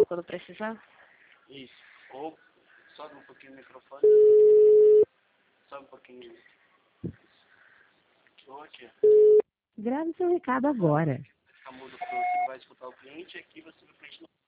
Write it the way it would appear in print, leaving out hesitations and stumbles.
quando precisar. Isso. Ou sobe um pouquinho o microfone. Sobe um pouquinho. Ou aqui. Grave seu recado agora. Fica mudo, porque você não vai escutar o cliente, aqui você simplesmente não.